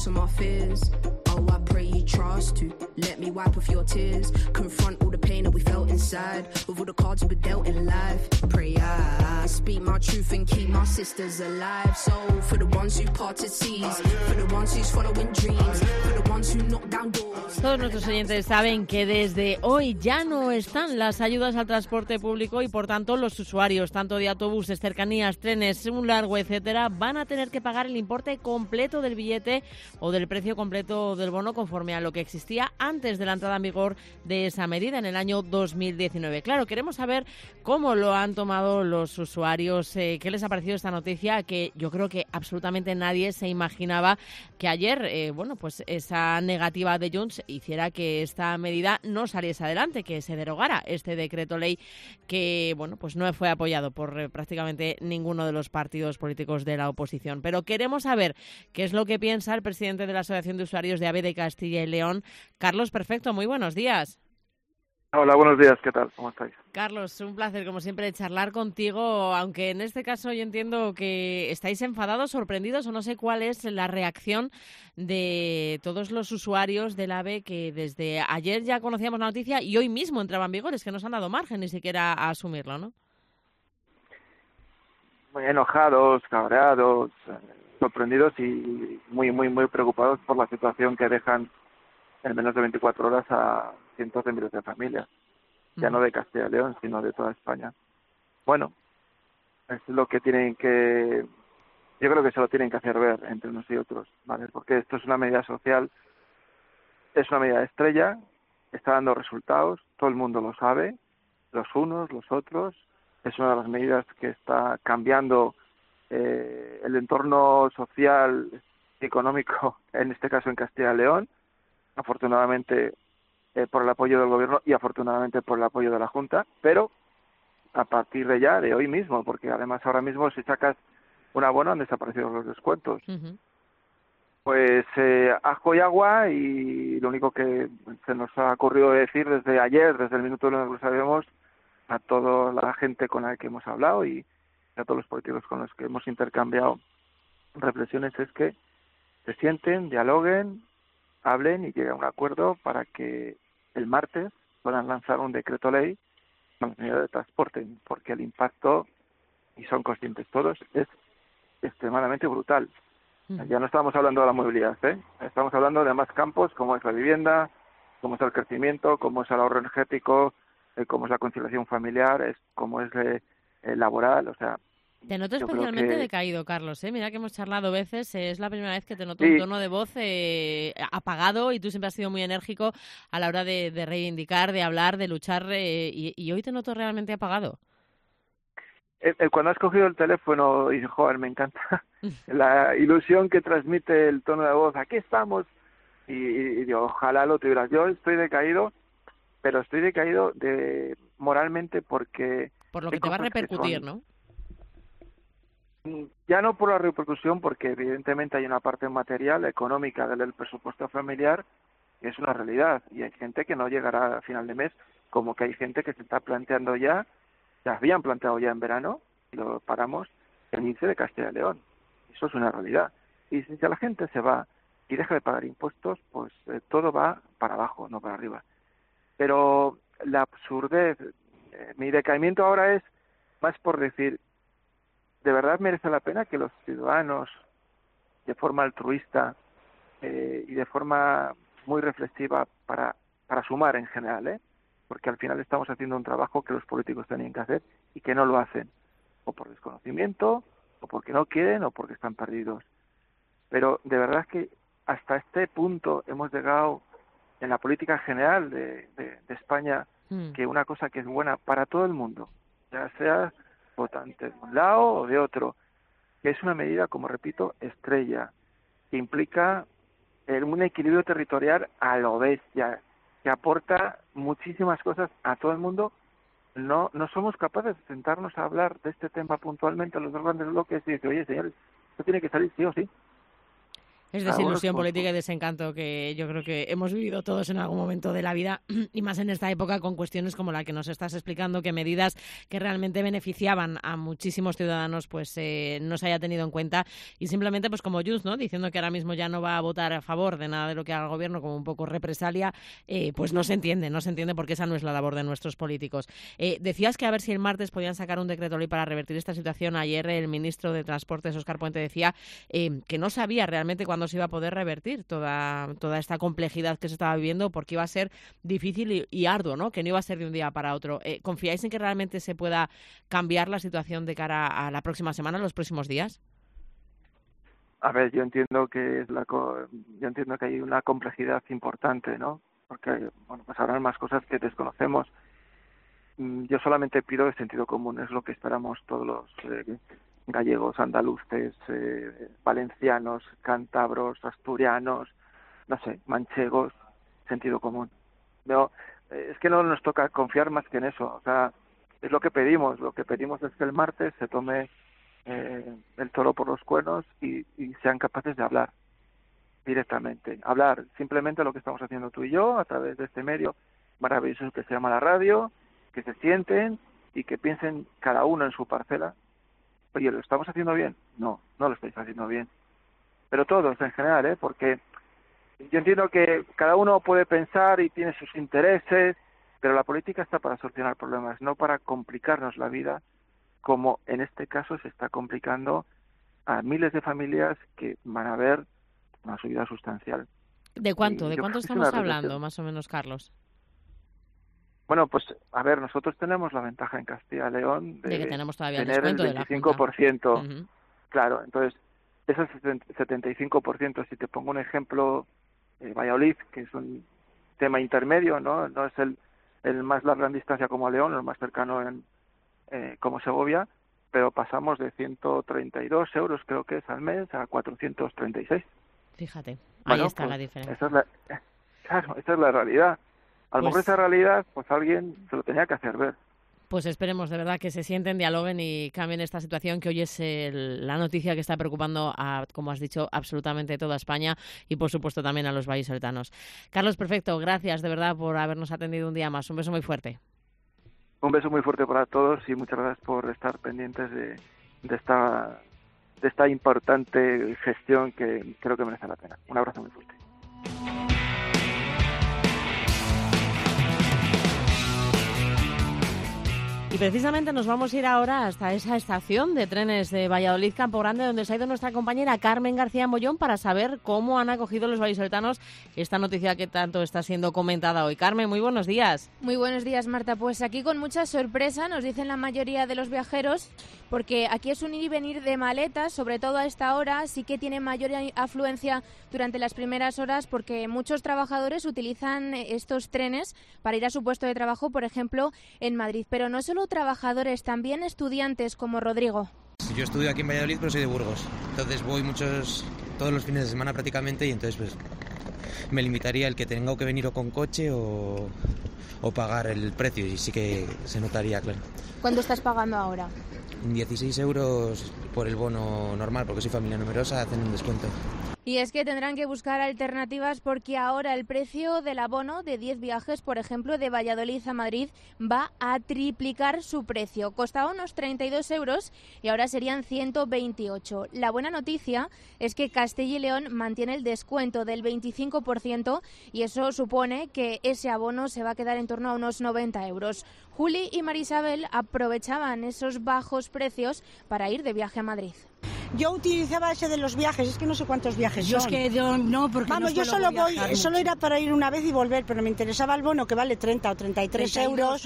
to my fears. Oh, I pray you trust to let me wipe off your tears. Confront all the pain that we felt inside, with all the cards we were dealt in life. Pray I speak my truth and keep my sisters alive. So for the ones who parted seas, for the ones who's following dreams, for the ones who knock down doors. Todos nuestros oyentes saben que desde hoy ya no están las ayudas al transporte público y por tanto los usuarios, tanto de autobuses, cercanías, trenes, un largo, etcétera, van a tener que pagar el importe completo del billete o del precio completo del bono conforme a lo que existía antes de la entrada en vigor de esa medida en el año 2019. Claro, queremos saber cómo lo han tomado los usuarios, qué les ha parecido esta noticia, que yo creo que absolutamente nadie se imaginaba que ayer, pues esa negativa de Junts hiciera que esta medida no saliese adelante, que se derogara este decreto ley que, pues no fue apoyado por prácticamente ninguno de los partidos políticos de la oposición. Pero queremos saber qué es lo que piensa el presidente de la Asociación de Usuarios de AVE de Castilla y León, Carlos Perfecto. Muy buenos días. Hola, buenos días. ¿Qué tal? ¿Cómo estáis? Carlos, un placer, como siempre, charlar contigo, aunque en este caso yo entiendo que estáis enfadados, sorprendidos, o no sé cuál es la reacción de todos los usuarios del AVE que desde ayer ya conocíamos la noticia y hoy mismo entraba en vigor. Es que no se han dado margen ni siquiera a asumirlo, ¿no? Muy enojados, cabreados, sorprendidos y muy preocupados por la situación que dejan en menos de 24 horas a cientos de miles de familias, ya no de Castilla y León, sino de toda España. Bueno, es lo que yo creo que se lo tienen que hacer ver entre unos y otros, ¿vale? Porque esto es una medida social, es una medida estrella, está dando resultados, todo el mundo lo sabe, los unos, los otros, es una de las medidas que está cambiando el entorno social y económico, en este caso en Castilla y León, afortunadamente por el apoyo del gobierno y afortunadamente por el apoyo de la Junta, pero a partir de hoy mismo, porque además ahora mismo si sacas un abono han desaparecido los descuentos. Uh-huh. Pues ajo y agua, y lo único que se nos ha ocurrido decir desde ayer, desde el minuto en el que lo sabemos, a toda la gente con la que hemos hablado y a todos los políticos con los que hemos intercambiado reflexiones, es que se sienten, dialoguen, hablen y lleguen a un acuerdo para que el martes puedan lanzar un decreto ley con las medidas de transporte, porque el impacto, y son conscientes todos, es extremadamente brutal. Ya no estamos hablando de la movilidad, estamos hablando de más campos, como es la vivienda, como es el crecimiento, como es el ahorro energético, como es la conciliación familiar, como es laboral, o sea... Te noto especialmente decaído, Carlos, Mira que hemos charlado veces, es la primera vez que te noto un tono de voz apagado, y tú siempre has sido muy enérgico a la hora de reivindicar, de hablar, de luchar, y hoy te noto realmente apagado. Cuando has cogido el teléfono y joder, me encanta la ilusión que transmite el tono de voz, aquí estamos, y digo, ojalá lo tuvieras. Yo estoy decaído, pero estoy decaído moralmente porque... Por lo que te va a repercutir, ¿no? Ya no por la repercusión, porque evidentemente hay una parte material, económica del presupuesto familiar, que es una realidad, y hay gente que no llegará a final de mes, como que hay gente que se está planteando ya habían planteado ya en verano, y lo paramos, el índice de Castilla y León. Eso es una realidad. Y si la gente se va y deja de pagar impuestos, pues todo va para abajo, no para arriba. Pero la absurdez, mi decaimiento ahora es más por decir, ¿de verdad merece la pena que los ciudadanos, de forma altruista y de forma muy reflexiva para sumar en general, porque al final estamos haciendo un trabajo que los políticos tenían que hacer y que no lo hacen, o por desconocimiento, o porque no quieren, o porque están perdidos? Pero de verdad que hasta este punto hemos llegado en la política general de España, que una cosa que es buena para todo el mundo, ya sea votante de un lado o de otro, que es una medida, como repito, estrella, que implica un equilibrio territorial a lo bestia, que aporta muchísimas cosas a todo el mundo. No somos capaces de sentarnos a hablar de este tema puntualmente en los dos grandes bloques y decir, oye, señores, esto tiene que salir sí o sí. Es desilusión política y desencanto que yo creo que hemos vivido todos en algún momento de la vida, y más en esta época con cuestiones como la que nos estás explicando, que medidas que realmente beneficiaban a muchísimos ciudadanos pues no se haya tenido en cuenta, y simplemente pues como Junts, ¿no?, diciendo que ahora mismo ya no va a votar a favor de nada de lo que haga el gobierno, como un poco represalia, pues no se entiende porque esa no es la labor de nuestros políticos. Decías que a ver si el martes podían sacar un decreto ley para revertir esta situación. Ayer el ministro de Transportes, Óscar Puente, decía que no sabía realmente cuándo se iba a poder revertir toda esta complejidad que se estaba viviendo, porque iba a ser difícil y arduo, ¿no?, que no iba a ser de un día para otro. ¿Confiáis en que realmente se pueda cambiar la situación de cara a la próxima semana, los próximos días? A ver, yo entiendo que hay una complejidad importante, ¿no? Porque, bueno, pues habrán más cosas que desconocemos. Yo solamente pido el sentido común, es lo que esperamos todos los gallegos, andaluces, valencianos, cántabros, asturianos, no sé, manchegos, sentido común. No, es que no nos toca confiar más que en eso, o sea, es lo que pedimos es que el martes se tome el toro por los cuernos y sean capaces de hablar directamente, hablar simplemente lo que estamos haciendo tú y yo a través de este medio maravilloso que se llama la radio, que se sienten y que piensen cada uno en su parcela. Oye, ¿lo estamos haciendo bien? No lo estáis haciendo bien. Pero todos en general, porque yo entiendo que cada uno puede pensar y tiene sus intereses, pero la política está para solucionar problemas, no para complicarnos la vida, como en este caso se está complicando a miles de familias que van a ver una subida sustancial. ¿De cuánto? ¿De cuánto estamos hablando, más o menos, Carlos? Bueno, pues a ver, nosotros tenemos la ventaja en Castilla y León de que tenemos todavía tener el 25%. Uh-huh. Claro, entonces, ese 75%, si te pongo un ejemplo, Valladolid, que es un tema intermedio, no es el más larga en distancia como León, el más cercano como Segovia, pero pasamos de 132 euros, creo que es al mes, a 436. Fíjate, ahí está pues, la diferencia. Esa es la realidad. A lo mejor esa realidad, pues alguien se lo tenía que hacer ver. Pues esperemos de verdad que se sienten, dialoguen y cambien esta situación, que hoy es la noticia que está preocupando a, como has dicho, absolutamente toda España y por supuesto también a los vallisoletanos. Carlos, perfecto, gracias de verdad por habernos atendido un día más. Un beso muy fuerte. Un beso muy fuerte para todos y muchas gracias por estar pendientes de esta importante gestión que creo que merece la pena. Un abrazo muy fuerte. Y precisamente nos vamos a ir ahora hasta esa estación de trenes de Valladolid Campo Grande, donde se ha ido nuestra compañera Carmen García Mollón para saber cómo han acogido los vallisoletanos esta noticia que tanto está siendo comentada hoy. Carmen, muy buenos días. Muy buenos días, Marta. Pues aquí con mucha sorpresa nos dicen la mayoría de los viajeros, porque aquí es un ir y venir de maletas, sobre todo a esta hora, sí que tiene mayor afluencia durante las primeras horas, porque muchos trabajadores utilizan estos trenes para ir a su puesto de trabajo, por ejemplo, en Madrid. Pero no solo trabajadores, también estudiantes como Rodrigo. Yo estudio aquí en Valladolid, pero soy de Burgos. Entonces voy todos los fines de semana prácticamente, y entonces pues me limitaría el que tenga que venir o con coche o pagar el precio, y sí que se notaría, claro. ¿Cuánto estás pagando ahora? 16 euros por el bono normal, porque soy familia numerosa, hacen un descuento. Y es que tendrán que buscar alternativas, porque ahora el precio del abono de 10 viajes, por ejemplo, de Valladolid a Madrid, va a triplicar su precio. Costaba unos 32 euros y ahora serían 128. La buena noticia es que Castilla y León mantiene el descuento del 25% y eso supone que ese abono se va a quedar en torno a unos 90 euros. Juli y Marisabel aprovechaban esos bajos precios para ir de viaje a Madrid. Yo utilizaba ese de los viajes, es que no sé cuántos viajes son. Yo es que no, porque vamos, no yo solo era para ir una vez y volver, pero me interesaba el bono que vale 30 o 33 euros,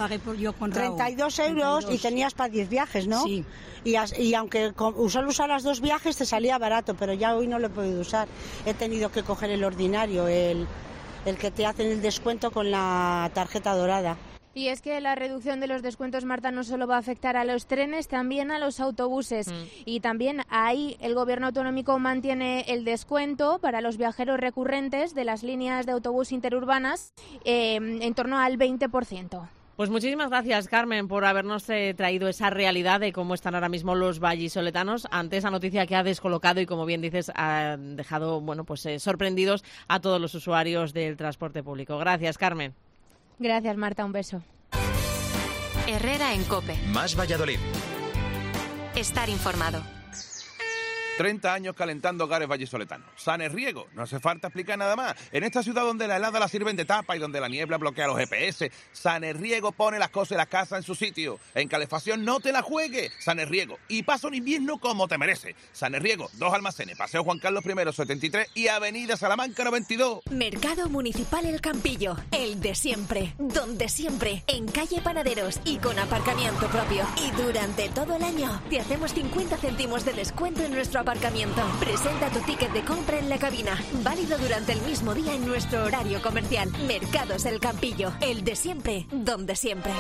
32 euros 32. Y tenías para 10 viajes, ¿no? Sí. Y aunque solo usaras 2 viajes te salía barato, pero ya hoy no lo he podido usar. He tenido que coger el ordinario, el que te hacen el descuento con la tarjeta dorada. Y es que la reducción de los descuentos, Marta, no solo va a afectar a los trenes, también a los autobuses. Y también ahí el gobierno autonómico mantiene el descuento para los viajeros recurrentes de las líneas de autobús interurbanas en torno al 20%. Pues muchísimas gracias, Carmen, por habernos traído esa realidad de cómo están ahora mismo los vallisoletanos ante esa noticia que ha descolocado y, como bien dices, ha dejado sorprendidos a todos los usuarios del transporte público. Gracias, Carmen. Gracias, Marta. Un beso. Herrera en COPE. Más Valladolid. Estar informado. 30 años calentando hogares vallisoletanos. Sanerriego, no hace falta explicar nada más. En esta ciudad donde la helada la sirven de tapa y donde la niebla bloquea los GPS, Sanerriego pone las cosas de la casa en su sitio. En calefacción no te la juegues. Sanerriego. Y pasa un invierno como te merece. Sanerriego, 2 almacenes, Paseo Juan Carlos I 73 y Avenida Salamanca 92. Mercado Municipal El Campillo, el de siempre, donde siempre, en calle Panaderos y con aparcamiento propio. Y durante todo el año te hacemos 50 céntimos de descuento en nuestro aparcamiento. Presenta tu ticket de compra en la cabina. Válido durante el mismo día en nuestro horario comercial. Mercados El Campillo, el de siempre, donde siempre.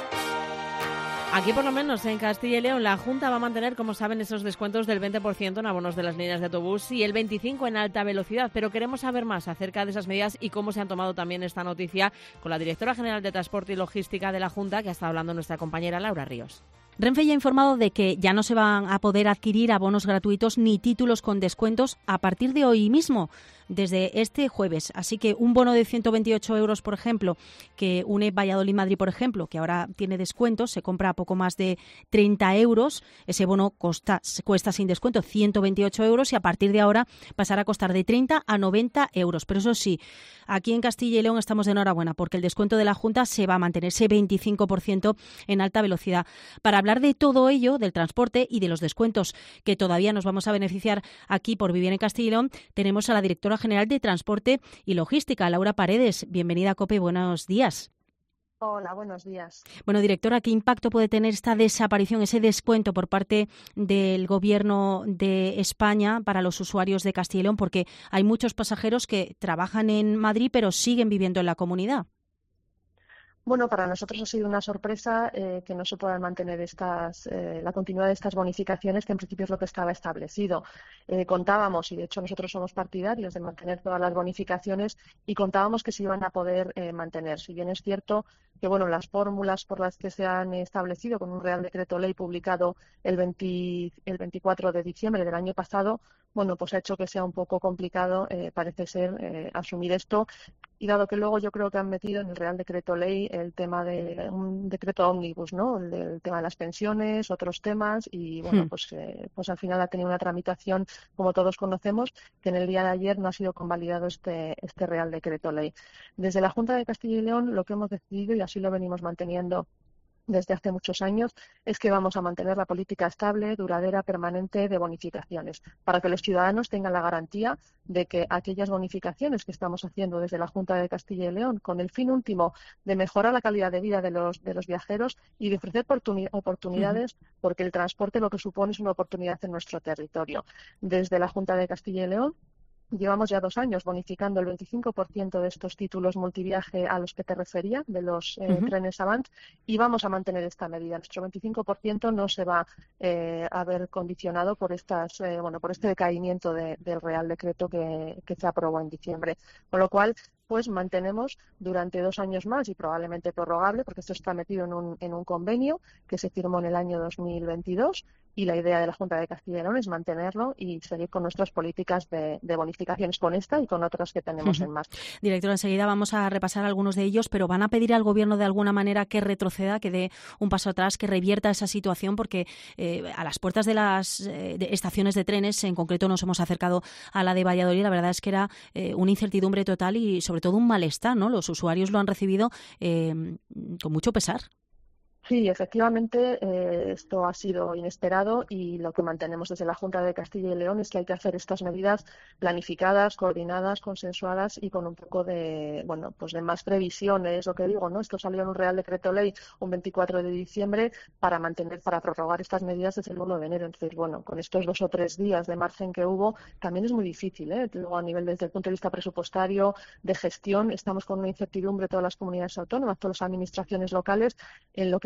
Aquí, por lo menos, en Castilla y León, la Junta va a mantener, como saben, esos descuentos del 20% en abonos de las líneas de autobús y el 25% en alta velocidad. Pero queremos saber más acerca de esas medidas y cómo se han tomado también esta noticia con la directora general de Transporte y Logística de la Junta, que ha estado hablando nuestra compañera Laura Ríos. Renfe ya ha informado de que ya no se van a poder adquirir abonos gratuitos ni títulos con descuentos a partir de hoy mismo, desde este jueves. Así que un bono de 128 euros, por ejemplo, que une Valladolid-Madrid, por ejemplo, que ahora tiene descuentos, se compra a poco más de 30 euros. Ese bono cuesta sin descuento 128 euros y a partir de ahora pasará a costar de 30 a 90 euros. Pero eso sí, aquí en Castilla y León estamos de enhorabuena porque el descuento de la Junta se va a mantener, ese 25% en alta velocidad. Para hablar de todo ello, del transporte y de los descuentos que todavía nos vamos a beneficiar aquí por vivir en Castilla y León, tenemos a la directora general de Transporte y Logística, Laura Paredes. Bienvenida a COPE, buenos días. Hola, buenos días. Bueno, directora, ¿qué impacto puede tener esta desaparición, ese descuento por parte del Gobierno de España para los usuarios de Castilla y León? Porque hay muchos pasajeros que trabajan en Madrid pero siguen viviendo en la comunidad. Bueno, para nosotros ha sido una sorpresa que no se puedan mantener la continuidad de estas bonificaciones, que en principio es lo que estaba establecido. Contábamos, y de hecho nosotros somos partidarios de mantener todas las bonificaciones, y contábamos que se iban a poder mantener. Si bien es cierto que las fórmulas por las que se han establecido con un Real Decreto Ley publicado el 24 de diciembre del año pasado, pues ha hecho que sea un poco complicado, parece ser, asumir esto. Y dado que luego yo creo que han metido en el Real Decreto Ley el tema de un decreto ómnibus, ¿no? El tema de las pensiones, otros temas, y pues al final ha tenido una tramitación, como todos conocemos, que en el día de ayer no ha sido convalidado este Real Decreto Ley. Desde la Junta de Castilla y León lo que hemos decidido, y así lo venimos manteniendo desde hace muchos años, es que vamos a mantener la política estable, duradera, permanente de bonificaciones, para que los ciudadanos tengan la garantía de que aquellas bonificaciones que estamos haciendo desde la Junta de Castilla y León, con el fin último de mejorar la calidad de vida de los viajeros y de ofrecer oportunidades, porque el transporte lo que supone es una oportunidad en nuestro territorio. Desde la Junta de Castilla y León llevamos ya 2 años bonificando el 25% de estos títulos multiviaje a los que te refería, de los trenes Avant, y vamos a mantener esta medida. Nuestro 25% no se va a ver condicionado por por este decaimiento del Real Decreto que se aprobó en diciembre. Con lo cual, pues mantenemos durante 2 años más y probablemente prorrogable, porque esto está metido en un convenio que se firmó en el año 2022, y la idea de la Junta de Castilla y León es mantenerlo y seguir con nuestras políticas de bonificaciones, con esta y con otras que tenemos en marcha. Directora, enseguida vamos a repasar algunos de ellos, pero van a pedir al Gobierno de alguna manera que retroceda, que dé un paso atrás, que revierta esa situación, porque a las puertas de las estaciones de trenes, en concreto nos hemos acercado a la de Valladolid, la verdad es que era una incertidumbre total y sobre todo un malestar, ¿no? Los usuarios lo han recibido con mucho pesar. Sí, efectivamente, esto ha sido inesperado, y lo que mantenemos desde la Junta de Castilla y León es que hay que hacer estas medidas planificadas, coordinadas, consensuadas y con un poco de más previsiones, lo que digo, ¿no? Esto salió en un Real Decreto Ley un 24 de diciembre para prorrogar estas medidas desde el 1 de enero. Entonces, con estos 2 o 3 días de margen que hubo, también es muy difícil, ¿eh? Luego, a nivel desde el punto de vista presupuestario, de gestión, estamos con una incertidumbre todas las comunidades autónomas, todas las administraciones locales, en lo que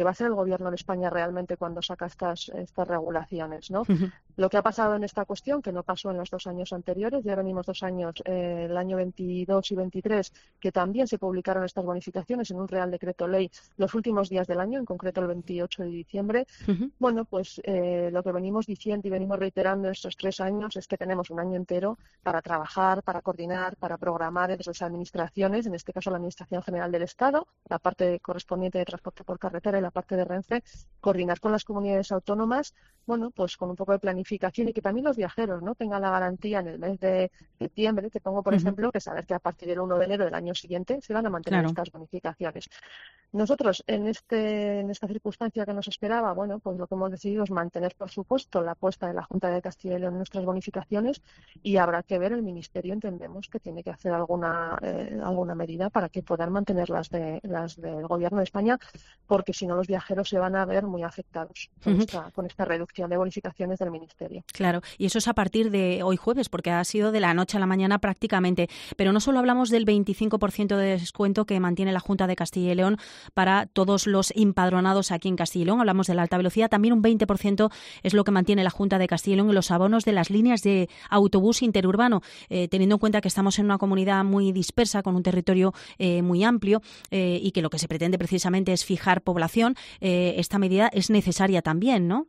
va a hacer el Gobierno de España realmente cuando saca estas regulaciones, ¿no? Lo que ha pasado en esta cuestión, que no pasó en los 2 años anteriores, ya venimos 2 años, el año 22 y 23, que también se publicaron estas bonificaciones en un Real Decreto Ley los últimos días del año, en concreto el 28 de diciembre. Bueno, pues lo que venimos diciendo y venimos reiterando estos 3 años es que tenemos un año entero para trabajar, para coordinar, para programar desde las administraciones, en este caso la Administración General del Estado, la parte correspondiente de transporte por carretera y la parte de Renfe, coordinar con las comunidades autónomas, bueno, pues con un poco de planificación y que también los viajeros no tengan la garantía en el mes de septiembre, te pongo por ejemplo, que saber que a partir del 1 de enero del año siguiente se van a mantener estas bonificaciones. Nosotros, en esta circunstancia que nos esperaba, bueno, pues lo que hemos decidido es mantener, por supuesto, la apuesta de la Junta de Castilla y León en nuestras bonificaciones, y habrá que ver, el Ministerio entendemos que tiene que hacer alguna medida para que puedan mantener las del Gobierno de España, porque si no los viajeros se van a ver muy afectados con esta reducción de bonificaciones del Ministerio. Claro, y eso es a partir de hoy jueves, porque ha sido de la noche a la mañana prácticamente. Pero no solo hablamos del 25% de descuento que mantiene la Junta de Castilla y León para todos los empadronados aquí en Castilla y León, hablamos de la alta velocidad, también un 20% es lo que mantiene la Junta de Castilla y León en los abonos de las líneas de autobús interurbano, teniendo en cuenta que estamos en una comunidad muy dispersa, con un territorio muy amplio, y que lo que se pretende precisamente es fijar población. Esta medida es necesaria también, ¿no?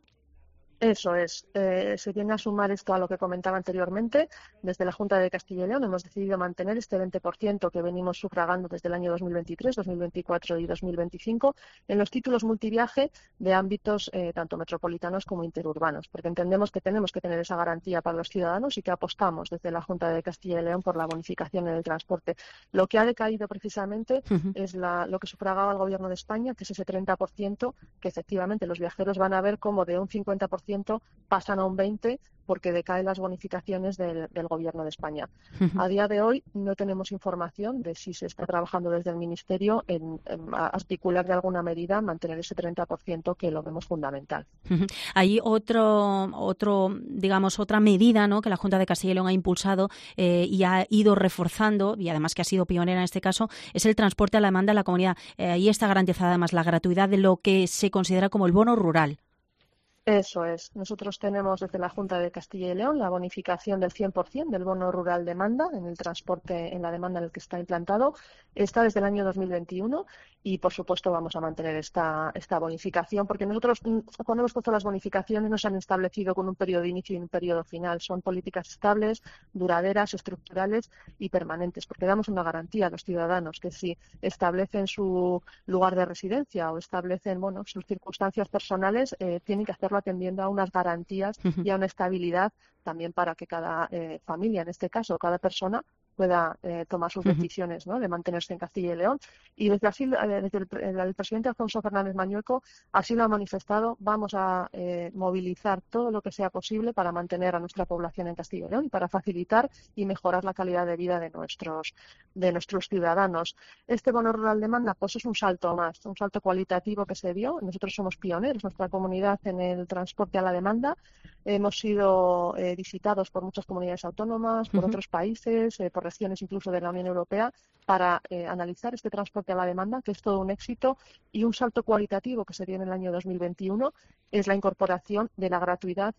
Eso es. Se viene a sumar esto a lo que comentaba anteriormente. Desde la Junta de Castilla y León hemos decidido mantener este 20% que venimos sufragando desde el año 2023, 2024 y 2025 en los títulos multiviaje de ámbitos tanto metropolitanos como interurbanos, porque entendemos que tenemos que tener esa garantía para los ciudadanos y que apostamos desde la Junta de Castilla y León por la bonificación en el transporte. Lo que ha decaído precisamente es lo que sufragaba el Gobierno de España, que es ese 30%, que efectivamente los viajeros van a ver como de un 50% pasan a un 20% porque decaen las bonificaciones del Gobierno de España. A día de hoy no tenemos información de si se está trabajando desde el Ministerio en articular de alguna medida mantener ese 30%, que lo vemos fundamental. Hay otra medida, ¿no?, que la Junta de Castilla y León ha impulsado y ha ido reforzando, y además que ha sido pionera en este caso, es el transporte a la demanda en la comunidad. Ahí está garantizada además la gratuidad de lo que se considera como el bono rural. Eso es. Nosotros tenemos desde la Junta de Castilla y León la bonificación del 100% del bono rural demanda en el transporte, en la demanda en el que está implantado. Está desde el año 2021 y, por supuesto, vamos a mantener esta bonificación, porque nosotros, cuando hemos puesto las bonificaciones, no se han establecido con un periodo de inicio y un periodo final. Son políticas estables, duraderas, estructurales y permanentes, porque damos una garantía a los ciudadanos que si establecen su lugar de residencia o establecen, bueno, sus circunstancias personales, tienen que hacerlo atendiendo a unas garantías y a una estabilidad también para que cada familia, en este caso, cada persona, pueda tomar sus decisiones, ¿no?, de mantenerse en Castilla y León. Y desde el presidente Alfonso Fernández Mañueco así lo ha manifestado. Vamos a movilizar todo lo que sea posible para mantener a nuestra población en Castilla y León y para facilitar y mejorar la calidad de vida de nuestros ciudadanos. Este bono rural demanda pues es un salto más, un salto cualitativo que se dio. Nosotros somos pioneros, nuestra comunidad, en el transporte a la demanda. Hemos sido visitados por muchas comunidades autónomas, por otros países, por regiones incluso de la Unión Europea, para analizar este transporte a la demanda, que es todo un éxito, y un salto cualitativo que se dio en el año 2021 es la incorporación de la gratuidad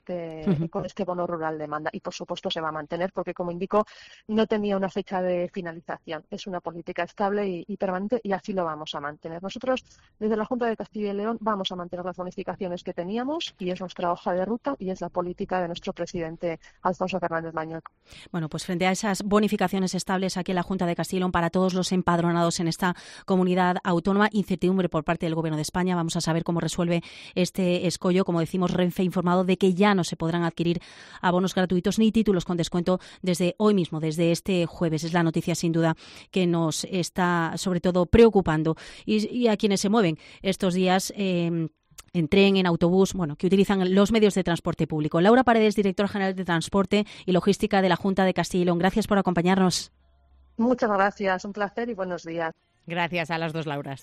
con este bono rural demanda. Y, por supuesto, se va a mantener porque, como indico, no tenía una fecha de finalización. Es una política estable y permanente, y así lo vamos a mantener. Nosotros, desde la Junta de Castilla y León, vamos a mantener las bonificaciones que teníamos, y es nuestra hoja de ruta y es la política de nuestro presidente Alfonso Fernández Mañueco. Bueno, pues frente a esas bonificaciones estables aquí en la Junta de Castilla y León para todos los empadronados en esta comunidad autónoma, incertidumbre por parte del Gobierno de España. Vamos a saber cómo resuelve este escollo. Como decimos, Renfe ha informado de que ya no se podrán adquirir abonos gratuitos ni títulos con descuento desde hoy mismo, desde este jueves. Es la noticia sin duda que nos está sobre todo preocupando y a quienes se mueven estos días en tren, en autobús, que utilizan los medios de transporte público. Laura Paredes, directora general de Transporte y Logística de la Junta de Castilla y León. Gracias por acompañarnos. Muchas gracias, un placer y buenos días. Gracias a las dos Lauras.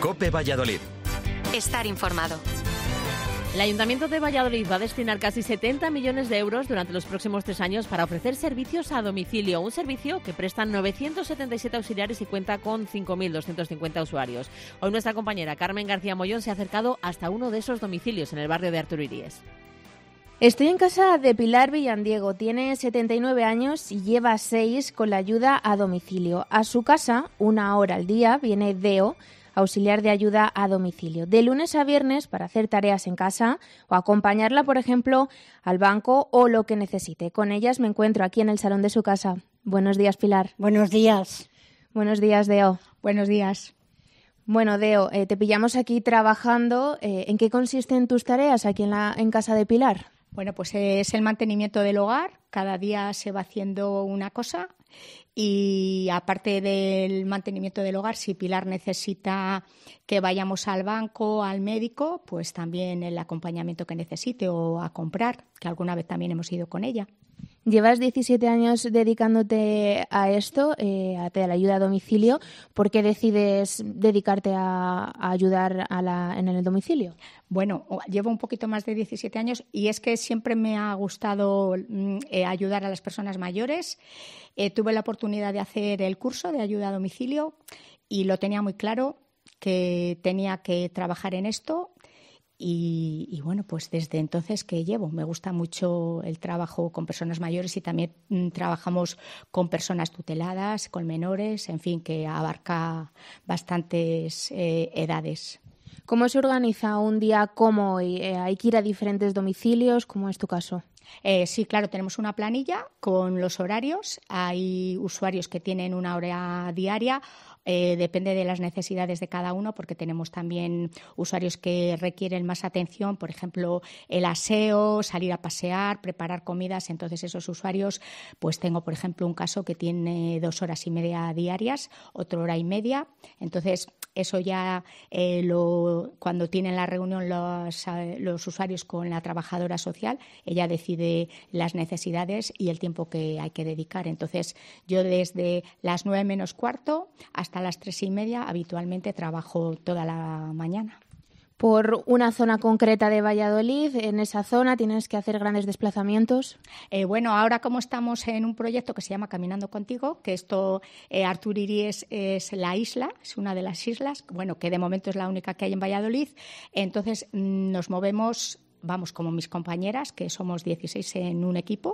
COPE Valladolid. Estar informado. El Ayuntamiento de Valladolid va a destinar casi 70 millones de euros durante los próximos 3 años para ofrecer servicios a domicilio, un servicio que prestan 977 auxiliares y cuenta con 5.250 usuarios. Hoy nuestra compañera Carmen García Mollón se ha acercado hasta uno de esos domicilios en el barrio de Arturo Iríes. Estoy en casa de Pilar Villandiego, tiene 79 años y lleva 6 con la ayuda a domicilio. A su casa, 1 hora al día, viene Deo, auxiliar de ayuda a domicilio, de lunes a viernes para hacer tareas en casa o acompañarla, por ejemplo, al banco o lo que necesite. Con ellas me encuentro aquí en el salón de su casa. Buenos días, Pilar. Buenos días. Buenos días, Deo. Buenos días. Bueno, Deo, te pillamos aquí trabajando. ¿En qué consisten tus tareas aquí en casa de Pilar? Bueno, pues es el mantenimiento del hogar. Cada día se va haciendo una cosa. Y aparte del mantenimiento del hogar, si Pilar necesita que vayamos al banco, al médico, pues también el acompañamiento que necesite o a comprar, que alguna vez también hemos ido con ella. Llevas 17 años dedicándote a esto, a la ayuda a domicilio. ¿Por qué decides dedicarte a ayudar en el domicilio? Bueno, llevo un poquito más de 17 años y es que siempre me ha gustado ayudar a las personas mayores. Tuve la oportunidad de hacer el curso de ayuda a domicilio y lo tenía muy claro que tenía que trabajar en esto. Y bueno, pues desde entonces que llevo. Me gusta mucho el trabajo con personas mayores y también trabajamos con personas tuteladas, con menores, en fin, que abarca bastantes edades. ¿Cómo se organiza un día como hoy? ¿Hay que ir a diferentes domicilios? ¿Cómo es tu caso? Sí, claro, tenemos una planilla con los horarios. Hay usuarios que tienen 1 hora diaria. Depende de las necesidades de cada uno, porque tenemos también usuarios que requieren más atención, por ejemplo, el aseo, salir a pasear, preparar comidas. Entonces, esos usuarios, pues tengo, por ejemplo, un caso que tiene 2 horas y media diarias, otra hora y media. Entonces, eso ya cuando tienen la reunión los usuarios con la trabajadora social, ella decide las necesidades y el tiempo que hay que dedicar. Entonces, yo desde las 9 menos cuarto hasta las 3:30 habitualmente trabajo toda la mañana. Por una zona concreta de Valladolid, en esa zona tienes que hacer grandes desplazamientos. Bueno, ahora como estamos en un proyecto que se llama Caminando Contigo, que esto, Arturo Iríes es la isla, es una de las islas, bueno, que de momento es la única que hay en Valladolid, entonces nos movemos. Vamos como mis compañeras, que somos 16 en un equipo,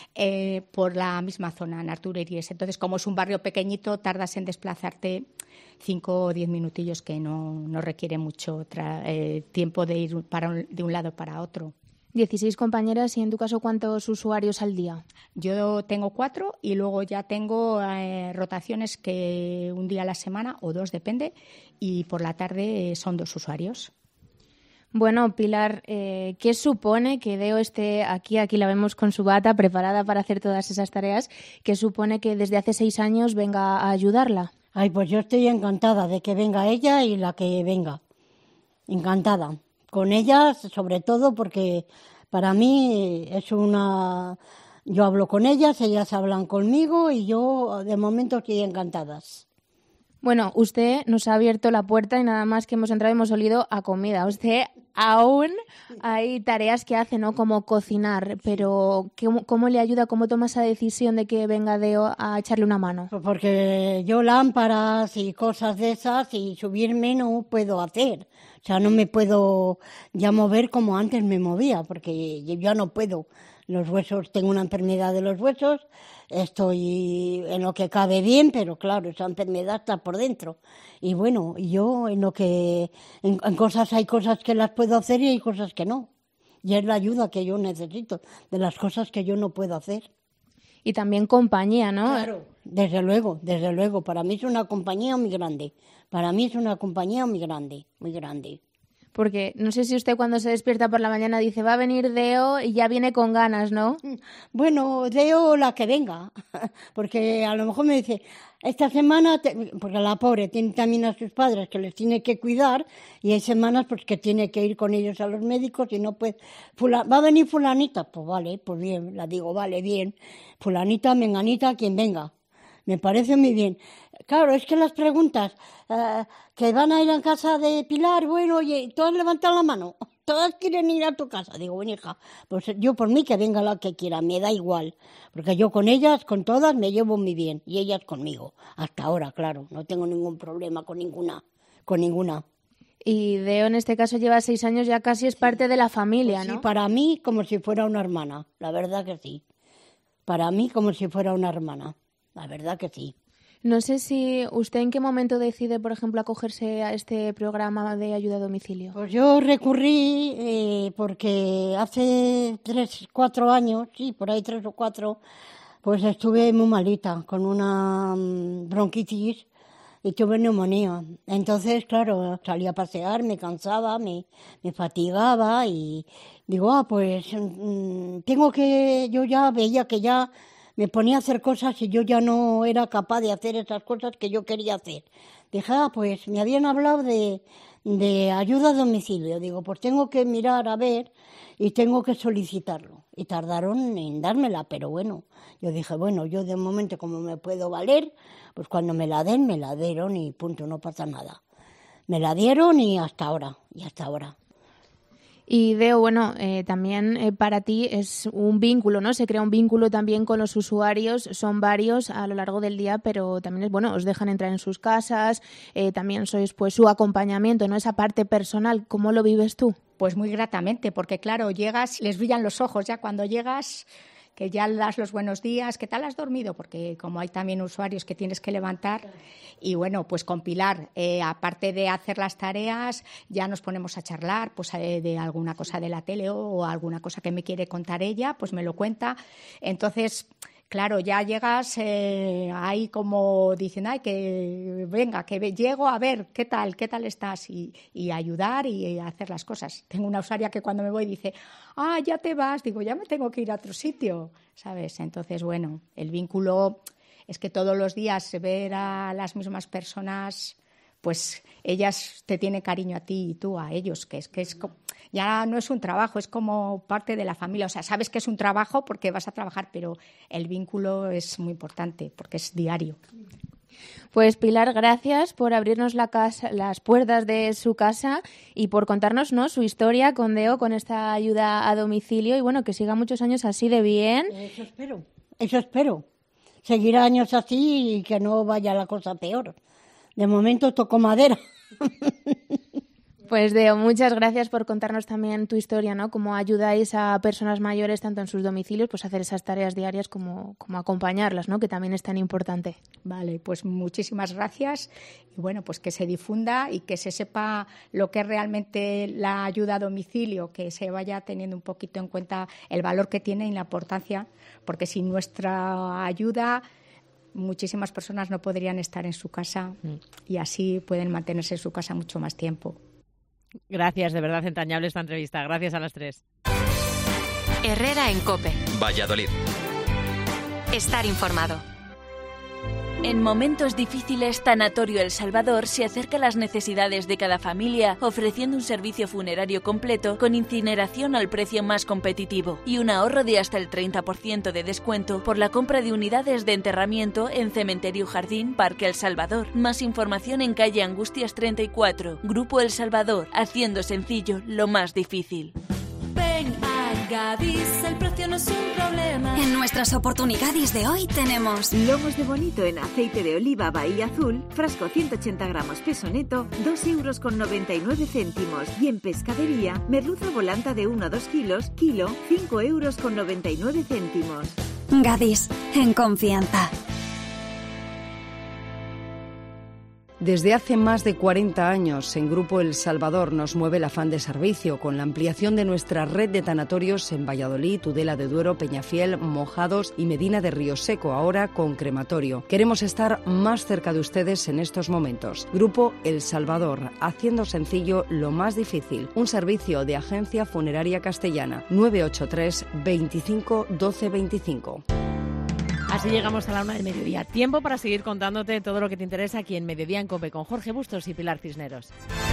por la misma zona, en Arturo Iríes. Entonces, como es un barrio pequeñito, tardas en desplazarte 5 o 10 minutillos, que no requiere mucho tiempo de ir de un lado para otro. 16 compañeras, y en tu caso, ¿cuántos usuarios al día? Yo tengo 4 y luego ya tengo rotaciones que un día a la semana o 2, depende, y por la tarde son 2 usuarios. Bueno, Pilar, ¿qué supone que Deo esté aquí? Aquí la vemos con su bata preparada para hacer todas esas tareas. ¿Qué supone que desde hace 6 años venga a ayudarla? Ay, pues yo estoy encantada de que venga ella y la que venga. Encantada. Con ellas, sobre todo, porque para mí es una... Yo hablo con ellas hablan conmigo y yo de momento estoy encantadas. Bueno, usted nos ha abierto la puerta y nada más que hemos entrado hemos olido a comida. Usted aún hay tareas que hace, ¿no? Como cocinar, pero ¿cómo le ayuda? ¿Cómo toma esa decisión de que venga Deo a echarle una mano? Pues porque yo lámparas y cosas de esas y subirme no puedo hacer. O sea, no me puedo ya mover como antes me movía, porque yo ya no puedo. Los huesos, tengo una enfermedad de los huesos, estoy en lo que cabe bien, pero claro, esa enfermedad está por dentro. Y bueno, yo en cosas hay cosas que las puedo hacer y hay cosas que no. Y es la ayuda que yo necesito de las cosas que yo no puedo hacer. Y también compañía, ¿no? Claro, desde luego. Para mí es una compañía muy grande. Muy grande. Porque no sé si usted cuando se despierta por la mañana dice va a venir Deo y ya viene con ganas, ¿no? Bueno, Deo la que venga, porque a lo mejor me dice, esta semana, porque la pobre tiene también a sus padres que les tiene que cuidar y hay semanas pues que tiene que ir con ellos a los médicos y no puede, ¿va a venir fulanita? Pues vale, pues bien, la digo, vale, bien, fulanita, menganita, quien venga. Me parece muy bien. Claro, es que las preguntas que van a ir a casa de Pilar, bueno, oye, todas levantan la mano, todas quieren ir a tu casa. Digo, bueno, hija, pues yo por mí que venga la que quiera, me da igual, porque yo con ellas, con todas, me llevo muy bien, y ellas conmigo. Hasta ahora, claro, no tengo ningún problema con ninguna. Y Deo, en este caso, lleva 6 años, ya casi es parte de la familia, ¿no? Sí, para mí como si fuera una hermana, la verdad que sí. Para mí como si fuera una hermana, la verdad que sí. No sé si usted en qué momento decide, por ejemplo, acogerse a este programa de ayuda a domicilio. Pues yo recurrí porque hace 3-4 años, sí, por ahí 3 o 4, pues estuve muy malita con una bronquitis y tuve neumonía. Entonces, claro, salí a pasear, me cansaba, me fatigaba y digo, pues yo ya veía que ya me ponía a hacer cosas y yo ya no era capaz de hacer esas cosas que yo quería hacer. Dije, pues me habían hablado de ayuda a domicilio. Digo, pues tengo que mirar a ver y tengo que solicitarlo. Y tardaron en dármela, pero bueno, yo dije, bueno, yo de momento como me puedo valer, pues cuando me la den, me la dieron y punto, no pasa nada. Me la dieron y hasta ahora. Y Deo, bueno, también para ti es un vínculo, ¿no? Se crea un vínculo también con los usuarios, son varios a lo largo del día, pero también es bueno, os dejan entrar en sus casas, también sois pues su acompañamiento, ¿no? Esa parte personal, ¿cómo lo vives tú? Pues muy gratamente, porque claro, llegas, les brillan los ojos ya cuando llegas, que ya das los buenos días, ¿qué tal has dormido? Porque como hay también usuarios que tienes que levantar, y bueno, pues con Pilar, aparte de hacer las tareas, ya nos ponemos a charlar pues de alguna cosa de la tele o alguna cosa que me quiere contar ella, pues me lo cuenta. Entonces, claro, ya llegas ahí como diciendo, ay, que venga, que llego a ver qué tal estás y ayudar y hacer las cosas. Tengo una usuaria que cuando me voy dice, ya te vas, digo, ya me tengo que ir a otro sitio, ¿sabes? Entonces, bueno, el vínculo es que todos los días ver a las mismas personas, pues ellas te tienen cariño a ti y tú a ellos, que es ya no es un trabajo, es como parte de la familia. O sea, sabes que es un trabajo porque vas a trabajar, pero el vínculo es muy importante porque es diario. Pues Pilar, gracias por abrirnos las puertas de su casa y por contarnos, ¿no?, su historia con Deo, con esta ayuda a domicilio y bueno, que siga muchos años así de bien. Eso espero. Seguir años así y que no vaya la cosa peor. De momento toco madera. Pues Deo, muchas gracias por contarnos también tu historia, ¿no? Cómo ayudáis a personas mayores tanto en sus domicilios, pues a hacer esas tareas diarias como acompañarlas, ¿no? Que también es tan importante. Vale, pues muchísimas gracias y bueno, pues que se difunda y que se sepa lo que es realmente la ayuda a domicilio, que se vaya teniendo un poquito en cuenta el valor que tiene y la importancia, porque sin nuestra ayuda muchísimas personas no podrían estar en su casa y así pueden mantenerse en su casa mucho más tiempo. Gracias, de verdad entrañable esta entrevista. Gracias a las 3. Herrera en COPE. Valladolid. Estar informado. En momentos difíciles, Tanatorio El Salvador se acerca a las necesidades de cada familia, ofreciendo un servicio funerario completo con incineración al precio más competitivo y un ahorro de hasta el 30% de descuento por la compra de unidades de enterramiento en Cementerio Jardín Parque El Salvador. Más información en calle Angustias 34. Grupo El Salvador, haciendo sencillo lo más difícil. Ven a Gadis, el precio no es un problema. En nuestras oportunidades de hoy tenemos lomos de bonito en aceite de oliva Bahía Azul, frasco 180 gramos peso neto, 2,99 €. Y en pescadería, merluza volanta de 1 a 2 kilos, kilo, 5,99 €. Gadis, en confianza. Desde hace más de 40 años, en Grupo El Salvador nos mueve el afán de servicio, con la ampliación de nuestra red de tanatorios en Valladolid, Tudela de Duero, Peñafiel, Mojados y Medina de Río Seco, ahora con crematorio. Queremos estar más cerca de ustedes en estos momentos. Grupo El Salvador, haciendo sencillo lo más difícil. Un servicio de Agencia Funeraria Castellana, 983 25 12 25. Así llegamos a la 1 del mediodía. Tiempo para seguir contándote todo lo que te interesa aquí en Mediodía en COPE con Jorge Bustos y Pilar Cisneros.